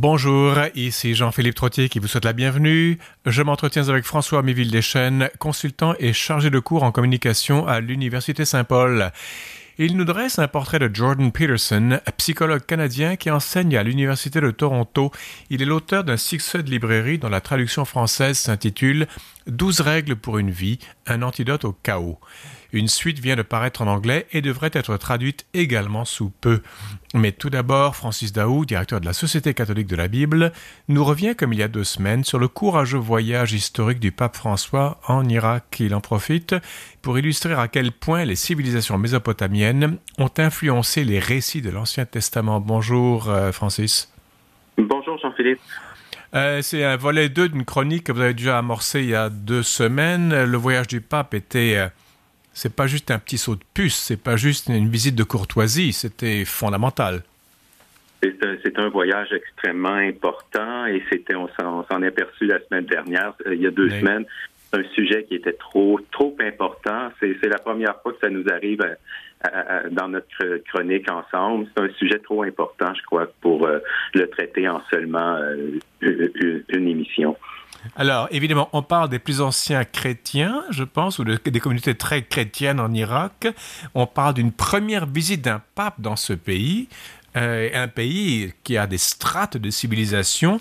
Bonjour, ici Jean-Philippe Trottier qui vous souhaite la bienvenue. Je m'entretiens avec François Méville-Deschênes, consultant et chargé de cours en communication à l'Université Saint-Paul. Il nous dresse un portrait de Jordan Peterson, psychologue canadien qui enseigne à l'Université de Toronto. Il est l'auteur d'un succès de librairie dont la traduction française s'intitule « 12 règles pour une vie, un antidote au chaos ». Une suite vient de paraître en anglais et devrait être traduite également sous peu. Mais tout d'abord, Francis Daoust, directeur de la Société catholique de la Bible, nous revient comme il y a 2 semaines sur le courageux voyage historique du pape François en Irak. Il en profite pour illustrer à quel point les civilisations mésopotamiennes ont influencé les récits de l'Ancien Testament. Bonjour Francis. Bonjour Jean-Philippe. C'est un volet 2 d'une chronique que vous avez déjà amorcée il y a 2 semaines. Le voyage du pape était... c'est pas juste un petit saut de puce, c'est pas juste une visite de courtoisie, c'était fondamental. C'est un voyage extrêmement important et on s'en est aperçu la semaine dernière, il y a 2 semaines. C'est un sujet qui était trop important. C'est la première fois que ça nous arrive dans notre chronique ensemble. C'est un sujet trop important, je crois, pour le traiter en seulement une émission. Alors, évidemment, on parle des plus anciens chrétiens, je pense, ou des communautés très chrétiennes en Irak. On parle d'une première visite d'un pape dans ce pays, un pays qui a des strates de civilisation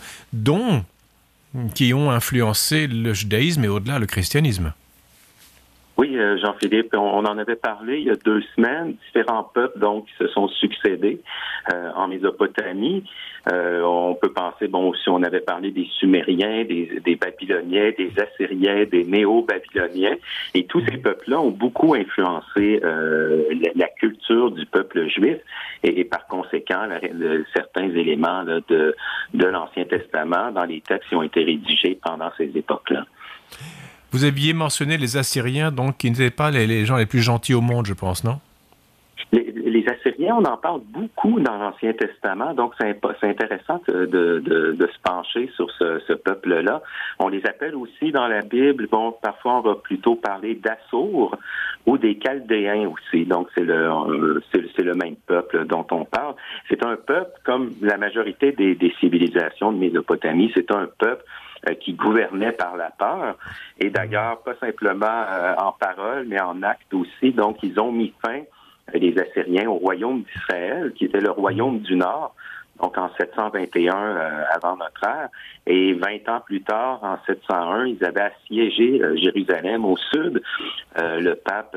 qui ont influencé le judaïsme et au-delà le christianisme. Oui, Jean-Philippe, on en avait parlé il y a 2 semaines. Différents peuples donc qui se sont succédés en Mésopotamie. On peut penser, si on avait parlé des Sumériens, des Babyloniens, des Assyriens, des Néo-Babyloniens, et tous ces peuples-là ont beaucoup influencé la culture du peuple juif et par conséquent certains éléments là, de l'Ancien Testament dans les textes qui ont été rédigés pendant ces époques-là. Vous aviez mentionné les Assyriens, donc, qui n'étaient pas les gens les plus gentils au monde, je pense, non? Les Assyriens, on en parle beaucoup dans l'Ancien Testament, donc c'est intéressant de se pencher sur ce peuple-là. On les appelle aussi dans la Bible, parfois on va plutôt parler d'Assur ou des Chaldéens aussi, donc c'est le même peuple dont on parle. C'est un peuple, comme la majorité des civilisations de Mésopotamie, c'est un peuple qui gouvernait par la peur, et d'ailleurs, pas simplement en parole, mais en acte aussi. Donc, ils ont mis fin, les Assyriens, au royaume d'Israël, qui était le royaume du Nord, donc en 721 avant notre ère, et 20 ans plus tard, en 701, ils avaient assiégé Jérusalem au sud. Le pape,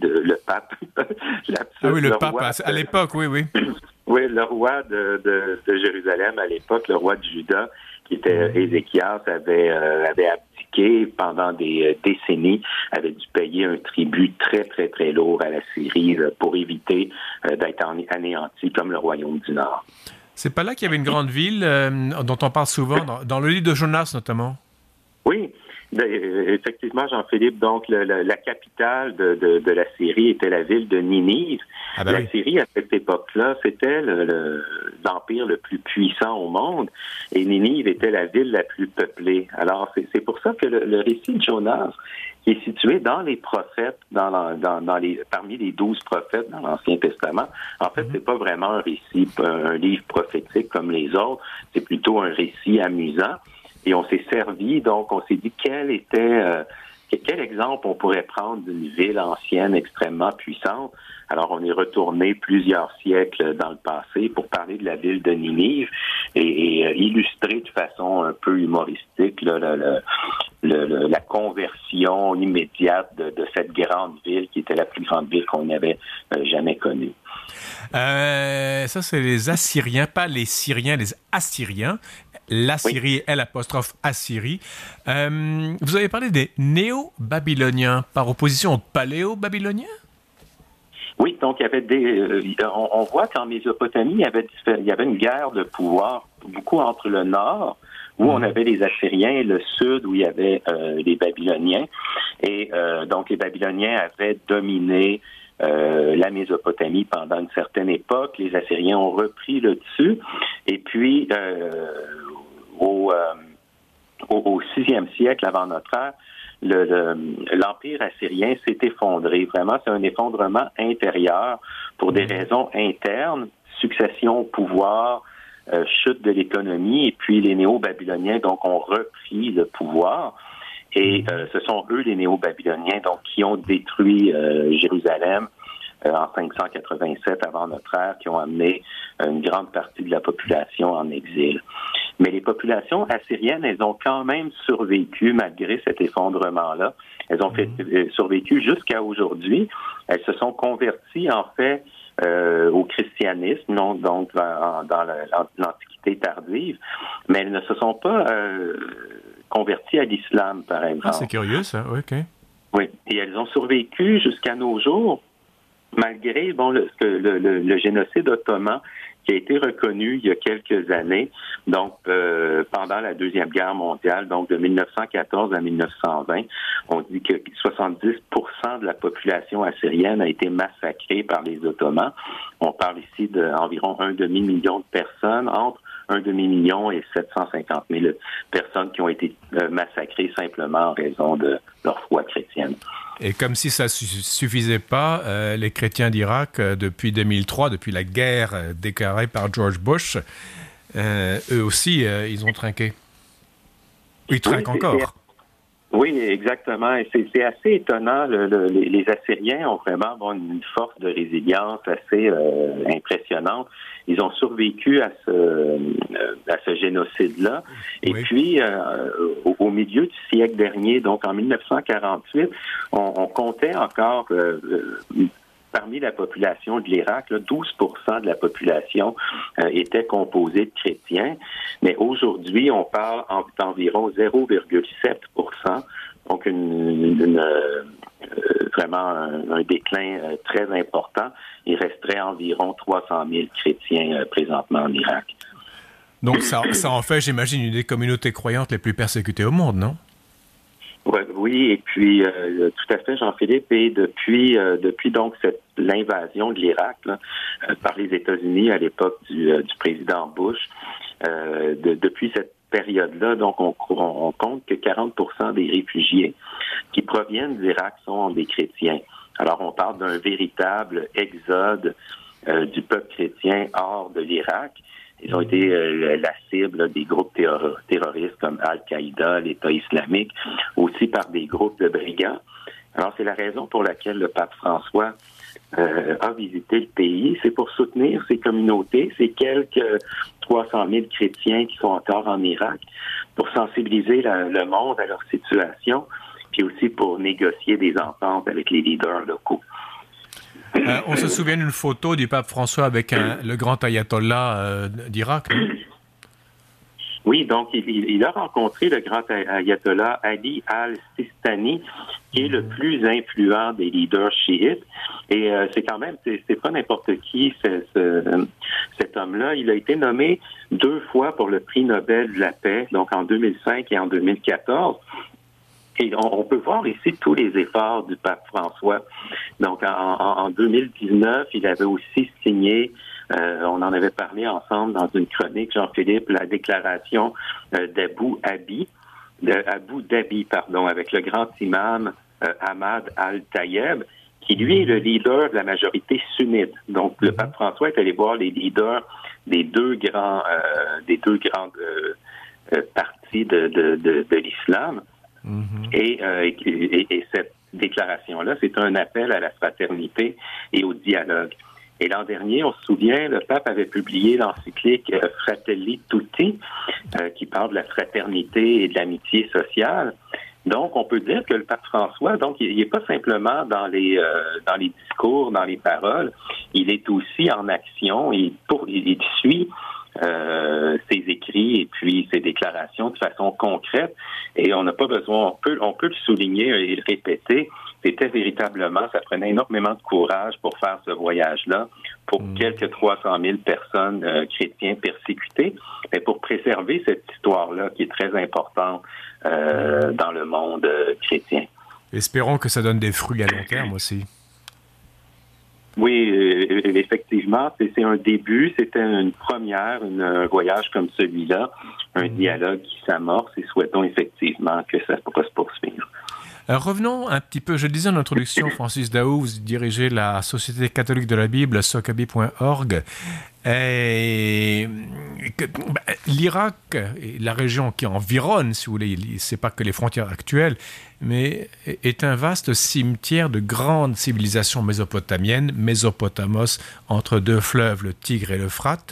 le pape, roi, à l'époque, oui. Oui, le roi de Jérusalem à l'époque, le roi de Juda, qui était Ézéchias, avait abdiqué pendant des décennies, avait dû payer un tribut très, très, très lourd à la Syrie pour éviter d'être anéanti comme le royaume du Nord. C'est pas là qu'il y avait une grande ville dont on parle souvent, dans le livre de Jonas notamment? Oui. Effectivement, Jean-Philippe, donc la capitale de la Syrie était la ville de Ninive. La Syrie, à cette époque-là, c'était l'empire le plus puissant au monde, et Ninive était la ville la plus peuplée. Alors, c'est pour ça que le récit de Jonas, qui est situé dans les prophètes, parmi les 12 prophètes dans l'Ancien Testament, en fait, c'est pas vraiment un récit, un livre prophétique comme les autres, c'est plutôt un récit amusant. Et on s'est servi, donc on s'est dit quel exemple on pourrait prendre d'une ville ancienne extrêmement puissante. Alors on est retourné plusieurs siècles dans le passé pour parler de la ville de Ninive et illustrer de façon un peu humoristique la conversion immédiate de cette grande ville qui était la plus grande ville qu'on avait jamais connue. Ça, c'est les Assyriens, pas les Syriens, les Assyriens. L'Assyrie, oui. L''Assyrie. Vous avez parlé des néo-babyloniens par opposition aux paléo-babyloniens? Oui, donc il y avait on voit qu'en Mésopotamie, il y avait une guerre de pouvoir beaucoup entre le nord, où on avait les Assyriens, et le sud, où il y avait les Babyloniens. Et donc les Babyloniens avaient dominé la Mésopotamie pendant une certaine époque. Les Assyriens ont repris le dessus. Et puis, au 6e siècle avant notre ère, l'Empire assyrien s'est effondré. Vraiment, c'est un effondrement intérieur pour des raisons internes, succession au pouvoir, chute de l'économie, et puis les Néo-Babyloniens donc ont repris le pouvoir. Et ce sont eux, les Néo-Babyloniens, donc qui ont détruit Jérusalem en 587 avant notre ère, qui ont amené une grande partie de la population en exil. Mais les populations assyriennes, elles ont quand même survécu malgré cet effondrement-là. Elles ont survécu jusqu'à aujourd'hui. Elles se sont converties, en fait, au christianisme, donc dans l'Antiquité tardive, mais elles ne se sont pas converties à l'islam, par exemple. Ah, c'est curieux, ça. Oui, OK. Oui, et elles ont survécu jusqu'à nos jours, malgré le génocide ottoman qui a été reconnu il y a quelques années, donc pendant la Deuxième Guerre mondiale, donc de 1914 à 1920, on dit que 70% de la population assyrienne a été massacrée par les Ottomans. On parle ici d'environ 1 demi-million de personnes, entre 1 demi-million et 750 000 personnes qui ont été massacrées simplement en raison de leur foi chrétienne. Et comme si ça suffisait pas, les chrétiens d'Irak, depuis 2003, depuis la guerre déclarée par George Bush, eux aussi, ils ont trinqué. Ils trinquent encore. Oui, exactement. Et c'est assez étonnant. Les Assyriens ont vraiment une force de résilience assez impressionnante. Ils ont survécu à ce génocide-là. Et puis, au milieu du siècle dernier, donc en 1948, on comptait encore parmi la population de l'Irak, 12% de la population était composée de chrétiens, mais aujourd'hui, on parle d'environ 0,7%, donc vraiment un déclin très important. Il resterait environ 300 000 chrétiens présentement en Irak. Donc ça en fait, j'imagine, une des communautés croyantes les plus persécutées au monde, non? Oui, et puis tout à fait, Jean-Philippe, et depuis donc l'invasion de l'Irak par les États-Unis à l'époque du président Bush, depuis cette période-là, donc on compte que 40% des réfugiés qui proviennent d'Irak sont des chrétiens. Alors on parle d'un véritable exode du peuple chrétien hors de l'Irak. Ils ont été la cible des groupes terroristes comme Al-Qaïda, l'État islamique, aussi par des groupes de brigands. Alors, c'est la raison pour laquelle le pape François a visité le pays. C'est pour soutenir ces communautés, ces quelques 300 000 chrétiens qui sont encore en Irak, pour sensibiliser le monde à leur situation, puis aussi pour négocier des ententes avec les leaders locaux. On se souvient d'une photo du pape François avec le grand ayatollah d'Irak, non? Oui, donc il a rencontré le grand ayatollah Ali al-Sistani, qui est le plus influent des leaders chiites. Et c'est quand même, c'est pas n'importe qui, cet homme-là. Il a été nommé 2 fois pour le prix Nobel de la paix, donc en 2005 et en 2014. Et on peut voir ici tous les efforts du pape François. Donc, en 2019, il avait aussi signé, on en avait parlé ensemble dans une chronique, Jean-Philippe, la déclaration d'Abu Dhabi, avec le grand imam Ahmad Al-Tayeb, qui lui est le leader de la majorité sunnite. Donc, le pape François est allé voir les leaders des deux grandes parties de l'islam. Et cette déclaration-là, c'est un appel à la fraternité et au dialogue. Et l'an dernier, on se souvient, le pape avait publié l'encyclique Fratelli Tutti, qui parle de la fraternité et de l'amitié sociale. Donc, on peut dire que le pape François, donc, il n'est pas simplement dans les discours, dans les paroles, il est aussi en action. Il suit ses écrits et puis ses déclarations de façon concrète, et on n'a pas besoin, on peut le souligner et le répéter, c'était véritablement, ça prenait énormément de courage pour faire ce voyage-là, pour quelques 300 000 personnes chrétiens persécutées, mais pour préserver cette histoire-là qui est très importante dans le monde chrétien. Espérons que ça donne des fruits à long terme aussi. Oui, effectivement, c'est un début, c'était une première, un voyage comme celui-là, un dialogue qui s'amorce, et souhaitons effectivement que ça pourra se poursuivre. Revenons un petit peu, je le disais en introduction, Francis Daou, vous dirigez la Société catholique de la Bible, socabi.org. L'Irak, la région qui environne, si vous voulez, c'est pas que les frontières actuelles, mais est un vaste cimetière de grandes civilisations mésopotamiennes, Mésopotamos, entre deux fleuves, le Tigre et l'Euphrate.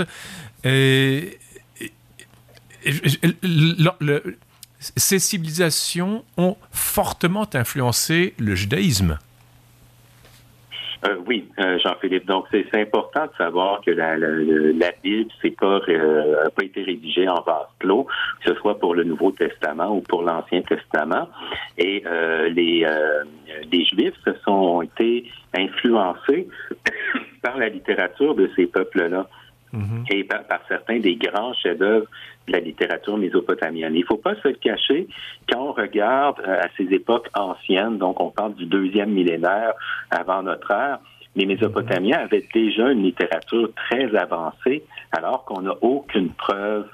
Ces civilisations ont fortement influencé le judaïsme. Oui, Jean-Philippe. Donc, c'est important de savoir que la Bible n'a pas été rédigée en vase clos, que ce soit pour le Nouveau Testament ou pour l'Ancien Testament. Et les Juifs ont été influencés par la littérature de ces peuples-là. Et par certains des grands chefs-d'œuvre de la littérature mésopotamienne. Il ne faut pas se le cacher quand on regarde à ces époques anciennes, donc on parle du 2e millénaire avant notre ère, les Mésopotamiens avaient déjà une littérature très avancée, alors qu'on n'a aucune preuve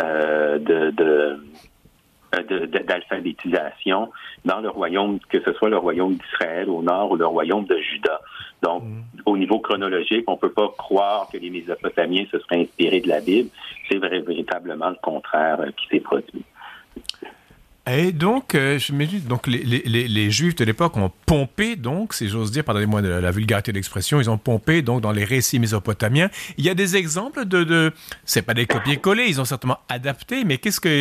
d'alphabétisation dans le royaume, que ce soit le royaume d'Israël au nord ou le royaume de Juda. Donc, au niveau chronologique, on ne peut pas croire que les Mésopotamiens se seraient inspirés de la Bible. C'est véritablement le contraire qui s'est produit. Et donc, je me dis, donc les Juifs de l'époque ont pompé, donc, si j'ose dire, pardonnez-moi de la vulgarité d'expression, ils ont pompé donc dans les récits mésopotamiens. Il y a des exemples c'est pas des copier-coller, ils ont certainement adapté, mais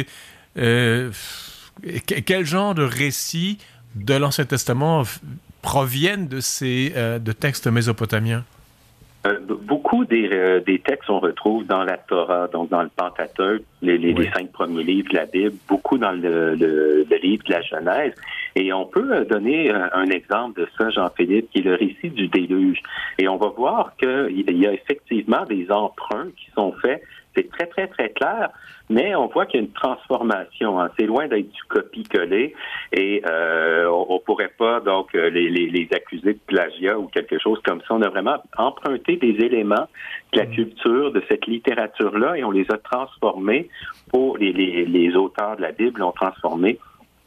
quel genre de récits de l'Ancien Testament proviennent de ces de textes mésopotamiens? Beaucoup des textes on retrouve dans la Torah, donc dans le Pentateuque, les 5 premiers livres de la Bible, beaucoup dans le livre de la Genèse. Et on peut donner un exemple de ça, Jean-Philippe, qui est le récit du déluge. Et on va voir qu'il y a effectivement des emprunts qui sont faits. C'est très, très, très clair, mais on voit qu'il y a une transformation. Hein. C'est loin d'être du copie-coller et on pourrait pas donc les accuser de plagiat ou quelque chose comme ça. On a vraiment emprunté des éléments de la culture, de cette littérature-là, et on les a transformés pour les auteurs de la Bible ont transformés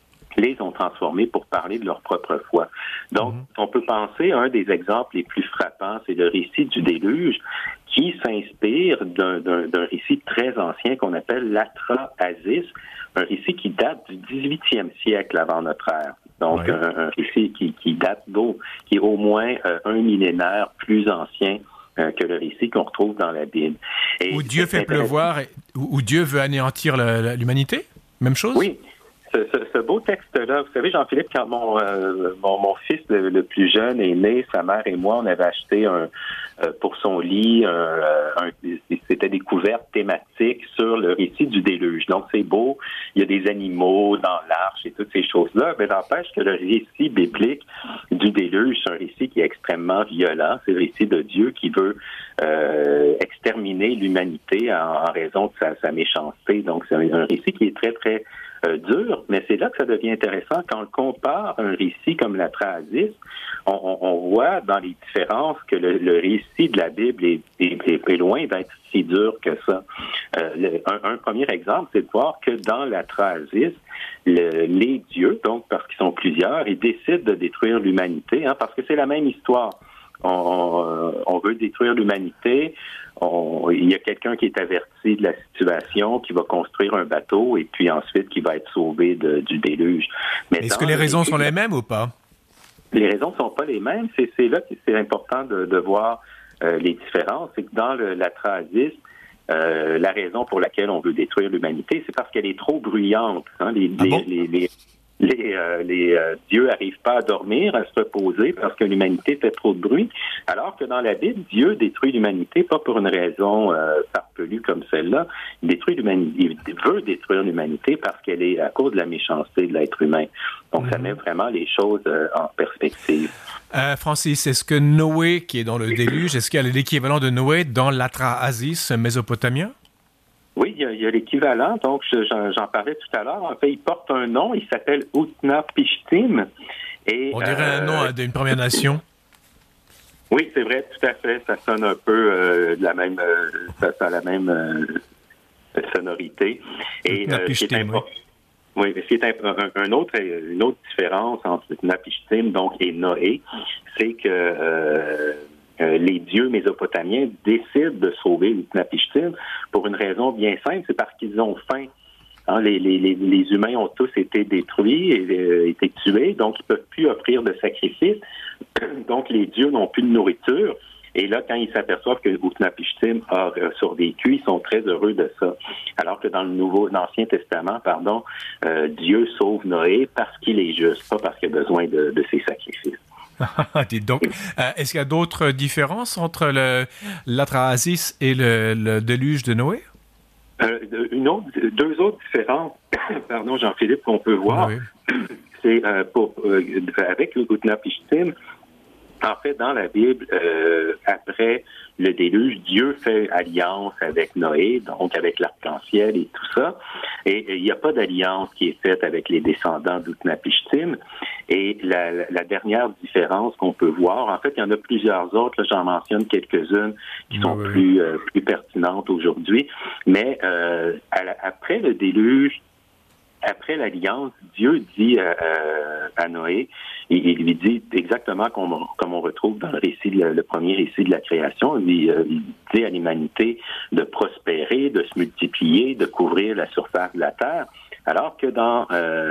pour parler de leur propre foi. Donc, on peut penser à un des exemples les plus frappants, c'est le récit du déluge, qui s'inspire d'un récit très ancien qu'on appelle l'Atra-Asis, un récit qui date du 18e siècle avant notre ère. Donc, un récit qui date qui est au moins un millénaire plus ancien que le récit qu'on retrouve dans la Bible. Et où Dieu fait pleuvoir, où Dieu veut anéantir l'humanité? Même chose? Oui. Ce beau texte-là, vous savez, Jean-Philippe, quand mon fils le plus jeune est né, sa mère et moi, on avait acheté pour son lit, c'était des couvertes thématiques sur le récit du déluge. Donc, c'est beau, il y a des animaux dans l'arche et toutes ces choses-là, mais n'empêche que le récit biblique du déluge, c'est un récit qui est extrêmement violent. C'est le récit de Dieu qui veut exterminer l'humanité en raison de sa méchanceté. Donc, c'est un récit qui est très, très dur, mais c'est là que ça devient intéressant. Quand on compare un récit comme la Tra-Asis, on voit dans les différences que le récit de la Bible est loin d'être si dur que ça. Un premier exemple, c'est de voir que dans la Tra-Asis, les dieux, donc parce qu'ils sont plusieurs, ils décident de détruire l'humanité, parce que c'est la même histoire. On veut détruire l'humanité. Il y a quelqu'un qui est averti de la situation, qui va construire un bateau et puis ensuite qui va être sauvé du déluge. Mais est-ce que les raisons sont les mêmes ou pas? Les raisons ne sont pas les mêmes. C'est là que c'est important de voir les différences. C'est que dans la Tra-Asis, la raison pour laquelle on veut détruire l'humanité, c'est parce qu'elle est trop bruyante. Les dieux n'arrivent pas à dormir, à se reposer parce que l'humanité fait trop de bruit, alors que dans la Bible, Dieu détruit l'humanité pas pour une raison farfelue comme celle-là. Il veut détruire l'humanité parce qu'elle est à cause de la méchanceté de l'être humain. Donc, ça met vraiment les choses en perspective. Francis, est-ce que Noé, qui est dans le déluge, est-ce qu'il y a l'équivalent de Noé dans l'Atra-Asis mésopotamien? Oui, il y a l'équivalent. Donc, j'en parlais tout à l'heure. En fait, il porte un nom. Il s'appelle Utnapishtim. On dirait un nom d'une Première Nation. Oui, c'est vrai, tout à fait. Ça sonne un peu de la même, ça a la même sonorité. Et Oui, mais c'est une autre différence entre Utnapishtim donc et Noé, c'est que les dieux mésopotamiens décident de sauver Utnapishtim pour une raison bien simple, c'est parce qu'ils ont faim. Hein, les humains ont tous été détruits et été tués, donc ils ne peuvent plus offrir de sacrifices. Donc les dieux n'ont plus de nourriture. Et là, quand ils s'aperçoivent que Utnapishtim a survécu, ils sont très heureux de ça. Alors que dans l'Ancien Testament, Dieu sauve Noé parce qu'il est juste, pas parce qu'il a besoin de ses sacrifices. Dites donc, est-ce qu'il y a d'autres différences entre l'Atrahasis et le déluge de Noé? Deux autres différences, Jean-Philippe, qu'on peut voir, c'est avec Utnapishtim. En fait, dans la Bible, après le déluge, Dieu fait alliance avec Noé, donc avec l'arc-en-ciel et tout ça. Et il n'y a pas d'alliance qui est faite avec les descendants d'Utnapishtim. Et la dernière différence qu'on peut voir, en fait, il y en a plusieurs autres, là, j'en mentionne quelques-unes qui sont plus pertinentes aujourd'hui. Mais après le déluge, après l'alliance, Dieu dit à Noé, il lui dit exactement comme on retrouve dans le premier récit de la création, il dit à l'humanité de prospérer, de se multiplier, de couvrir la surface de la terre, alors que dans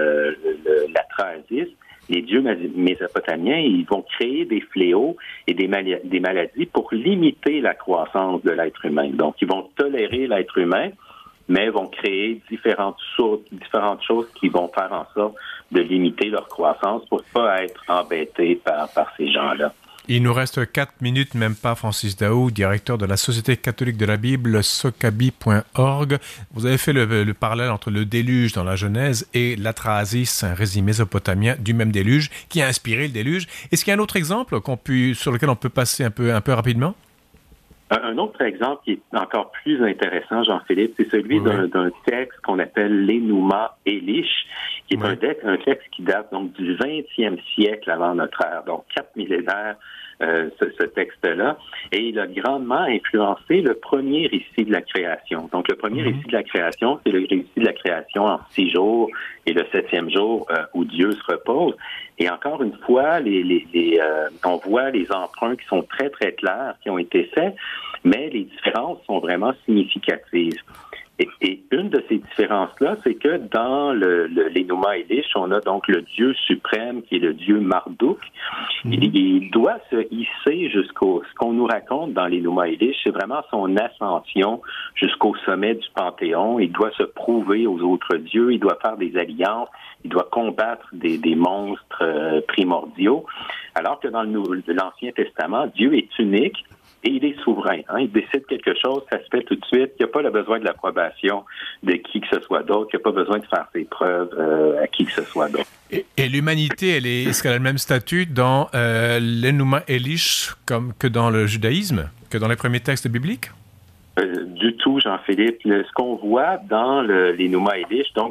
l'Atrahasis, les dieux mésopotamiens, ils vont créer des fléaux et des maladies pour limiter la croissance de l'être humain. Donc, ils vont tolérer l'être humain, mais vont créer différentes choses qui vont faire en sorte de limiter leur croissance pour ne pas être embêtés par ces gens-là. Il nous reste 4 minutes, même pas, Francis Daoust, directeur de la Société catholique de la Bible, socabi.org. Vous avez fait le parallèle entre le déluge dans la Genèse et l'Atrahasis, un récit mésopotamien du même déluge, qui a inspiré le déluge. Est-ce qu'il y a un autre exemple sur lequel on peut passer un peu rapidement? Un autre exemple qui est encore plus intéressant, Jean-Philippe, c'est celui d'un texte qu'on appelle l'Enuma Elish, qui est un texte qui date donc du 20e siècle avant notre ère, donc 4 millénaires, ce texte-là, et il a grandement influencé le premier récit de la création. Donc, le premier récit de la création, c'est le récit de la création en 6 jours et le 7e jour où Dieu se repose. Et encore une fois, on voit les emprunts qui sont très, très clairs, qui ont été faits, mais les différences sont vraiment significatives. Et une de ces différences-là, c'est que dans l'Enuma Elish, on a donc le Dieu suprême qui est le Dieu Marduk. Il doit se hisser ce qu'on nous raconte dans l'Enuma Elish, c'est vraiment son ascension jusqu'au sommet du Panthéon. Il doit se prouver aux autres dieux, il doit faire des alliances, il doit combattre des monstres primordiaux. Alors que dans l'Ancien Testament, Dieu est unique. Et il est souverain. Il décide quelque chose, ça se fait tout de suite. Il n'y a pas besoin de l'approbation de qui que ce soit d'autre. Il n'y a pas besoin de faire ses preuves à qui que ce soit d'autre. Et l'humanité, est-ce qu'elle a le même statut dans l'Enuma Elish que dans le judaïsme, que dans les premiers textes bibliques? Du tout, Jean-Philippe. Ce qu'on voit dans l'Enuma Elish, donc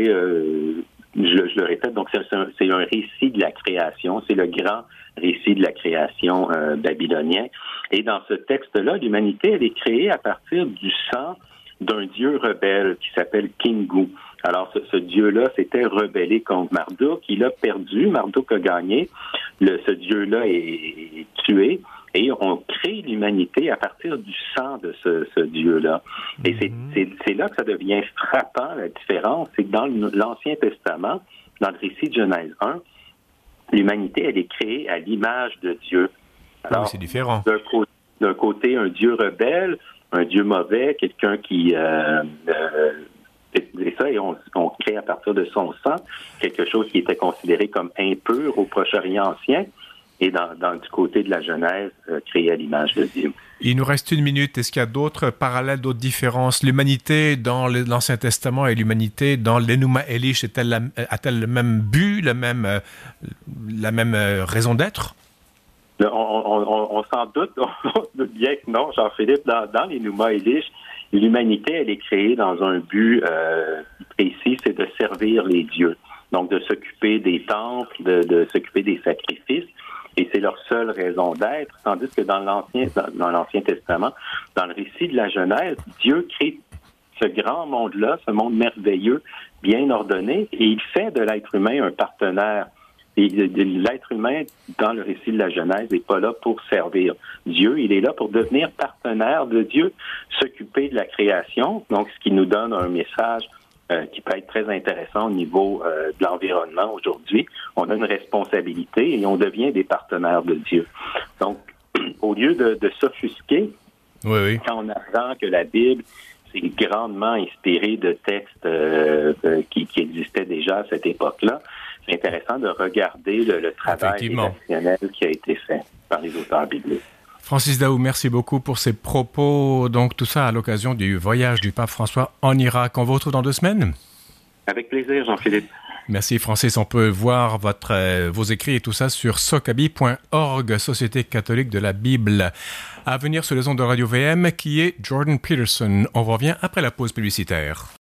je le répète, donc c'est un récit de la création. C'est le grand récit de la création babylonien. Et dans ce texte-là, l'humanité, elle est créée à partir du sang d'un dieu rebelle qui s'appelle Kingu. Alors, ce dieu-là s'était rebellé contre Marduk. Il a perdu. Marduk a gagné. Ce dieu-là est tué. Et on crée l'humanité à partir du sang de ce dieu-là. Et c'est là que ça devient frappant, la différence. C'est que dans l'Ancien Testament, dans le récit de Genèse 1, l'humanité, elle est créée à l'image de Dieu. Alors, c'est différent. D'un côté, un Dieu rebelle, un Dieu mauvais, quelqu'un qui... et ça, et on crée à partir de son sang quelque chose qui était considéré comme impur au Proche-Orient ancien, et du côté de la Genèse, créé à l'image de Dieu. Il nous reste 1 minute. Est-ce qu'il y a d'autres parallèles, d'autres différences? L'humanité dans l'Ancien Testament et l'humanité dans l'Enuma Elish a-t-elle le même but, la même raison d'être? On s'en doute, bien que non, Jean-Philippe. Dans l'Enuma Elish, l'humanité, elle est créée dans un but précis, c'est de servir les dieux. Donc, de s'occuper des temples, de s'occuper des sacrifices. Et c'est leur seule raison d'être, tandis que dans l'Ancien Testament, dans le récit de la Genèse, Dieu crée ce grand monde-là, ce monde merveilleux, bien ordonné, et il fait de l'être humain un partenaire. Et l'être humain, dans le récit de la Genèse, n'est pas là pour servir Dieu, il est là pour devenir partenaire de Dieu, s'occuper de la création, donc ce qui nous donne un message qui peut être très intéressant au niveau de l'environnement aujourd'hui. On a une responsabilité et on devient des partenaires de Dieu. Donc, au lieu de s'offusquer, quand on apprend que la Bible c'est grandement inspiré de textes qui existaient déjà à cette époque-là, c'est intéressant de regarder le travail rédactionnel qui a été fait par les auteurs bibliques. Francis Daou, merci beaucoup pour ces propos. Donc, tout ça à l'occasion du voyage du pape François en Irak. On vous retrouve dans 2 semaines? Avec plaisir, Jean-Philippe. Merci, Francis. On peut voir vos écrits et tout ça sur sokabi.org, Société catholique de la Bible. À venir sur les ondes de Radio VM, qui est Jordan Peterson. On revient après la pause publicitaire.